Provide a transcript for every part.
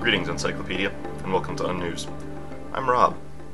Greetings, Encyclopedia, and welcome to Unnews. I'm Rob.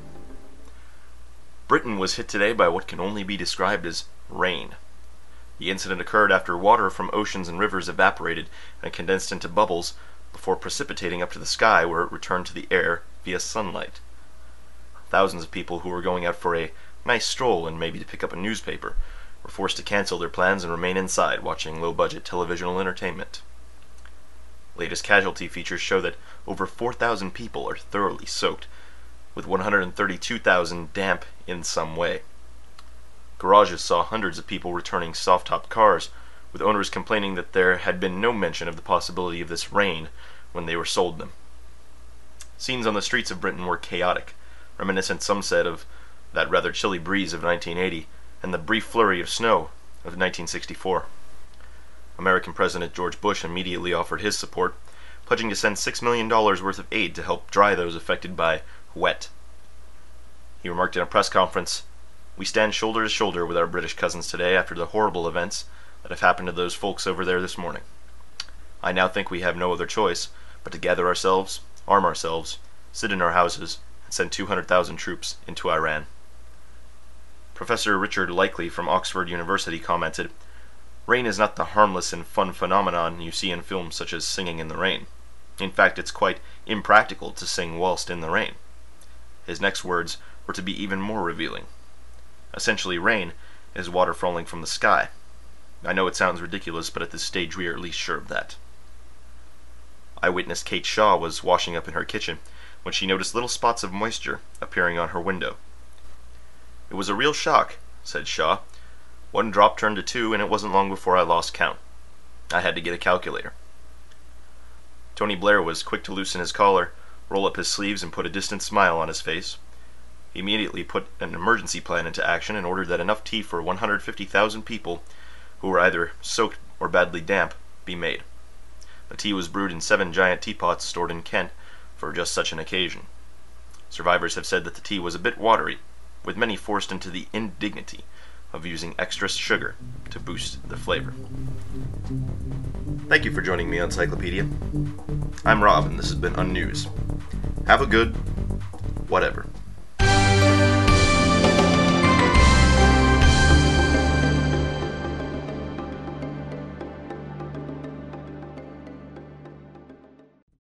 Britain was hit today by what can only be described as rain. The incident occurred after water from oceans and rivers evaporated and condensed into bubbles before precipitating up to the sky, where it returned to the air via sunlight. Thousands of people who were going out for a nice stroll and maybe to pick up a newspaper were forced to cancel their plans and remain inside watching low-budget televisual entertainment. Latest casualty features show that over 4,000 people are thoroughly soaked, with 132,000 damp in some way. Garages saw hundreds of people returning soft-topped cars, with owners complaining that there had been no mention of the possibility of this rain when they were sold them. Scenes on the streets of Britain were chaotic, reminiscent, some said, of that rather chilly breeze of 1980 and the brief flurry of snow of 1964. American President George Bush immediately offered his support, pledging to send $6 million worth of aid to help dry those affected by wet. He remarked in a press conference, "We stand shoulder to shoulder with our British cousins today after the horrible events that have happened to those folks over there this morning. I now think we have no other choice but to gather ourselves, arm ourselves, sit in our houses, and send 200,000 troops into Iran." Professor Richard Likely from Oxford University commented, "Rain is not the harmless and fun phenomenon you see in films such as Singing in the Rain. In fact, it's quite impractical to sing whilst in the rain." His next words were to be even more revealing. Essentially, rain is water falling from the sky. I know it sounds ridiculous, but at this stage we are at least sure of that. Eyewitness Kate Shaw was washing up in her kitchen when she noticed little spots of moisture appearing on her window. "It was a real shock," said Shaw. "One drop turned to two, and it wasn't long before I lost count. I had to get a calculator." Tony Blair was quick to loosen his collar, roll up his sleeves, and put a distant smile on his face. He immediately put an emergency plan into action and ordered that enough tea for 150,000 people who were either soaked or badly damp be made. The tea was brewed in 7 giant teapots stored in Kent for just such an occasion. Survivors have said that the tea was a bit watery, with many forced into the indignity of using extra sugar to boost the flavor. Thank you for joining me on Encyclopedia. I'm Rob, and this has been Unnews. Have a good whatever.